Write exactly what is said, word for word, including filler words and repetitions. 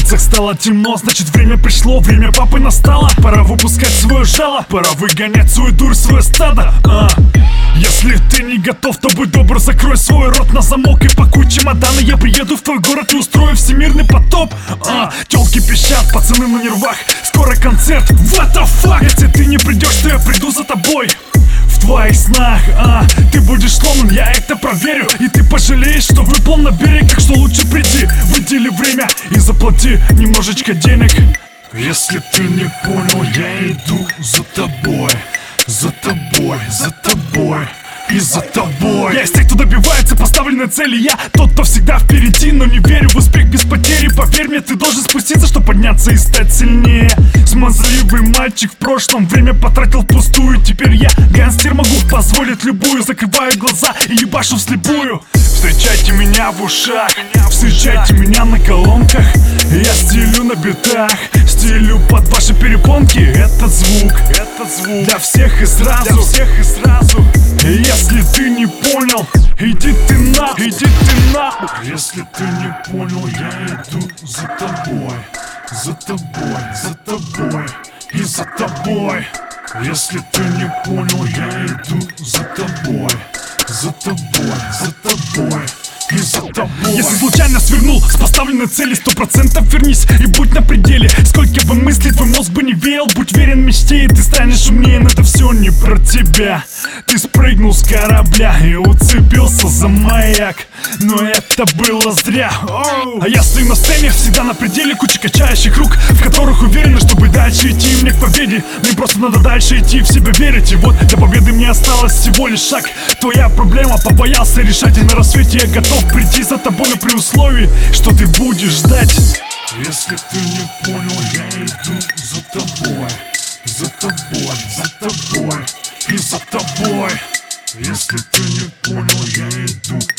улицах стало темно, значит время пришло, время папы настало. Пора выпускать свое жало, пора выгонять свою дурь, свое стадо. а. Если ты не готов, то будь добр, закрой свой рот на замок и пакуй чемоданы. Я приеду в твой город и устрою всемирный потоп. а. Тёлки пищат, пацаны на нервах, скоро концерт, what the fuck. Если ты не придешь, то я приду за тобой в твоих снах. а. Ты будешь сломан, я это проверю, и ты пожалеешь, что выплыл на берег. Так что лучше приди, выдели время и заплати немножечко денег. Если ты не понял, я иду за тобой, за тобой, за тобой и за тобой. Я из тех, кто добивается поставленной цели. Я тот, кто всегда впереди, но не верю в успех без потери. Поверь мне, ты должен спуститься, чтобы подняться и стать сильнее. Смазливый мальчик в прошлом время потратил впустую. Теперь я гангстер, могу позволить любую. Закрываю глаза и ебашу вслепую. Встречайте меня в ушах, встречайте меня на колонках. Я стелю на битах, стелю под ваши перепонки. Этот звук, этот звук для всех и сразу, для всех и сразу. Если ты не понял, иди ты на, иди ты на. Если ты не понял, я иду за тобой, за тобой, за тобой и за тобой. Если ты не понял, я иду за тобой, за тобой, за тобой и за тобой. Если случайно свернул с поставленной цели, сто процентов вернись и будь на пределе. Сколько бы мыслей твой мозг бы не веял, будь верен мечте, и ты станешь умнее. Но это все не про тебя. Ты спрыгнул с корабля и уцепился за маяк, но это было зря. Оу. А я стою на сцене, всегда на пределе, куча качающих рук, в которых уверены, чтобы дальше идти мне к победе. Мне просто надо дальше идти, в себя верить. И вот для победы мне осталось всего лишь шаг. Твоя проблема, побоялся решать, и на рассвете я готов прийти за тобой, но при условии, что ты будешь ждать. Если ты не понял, я иду за тобой, за тобой, за тобой и за тобой. Если ты не понял, я иду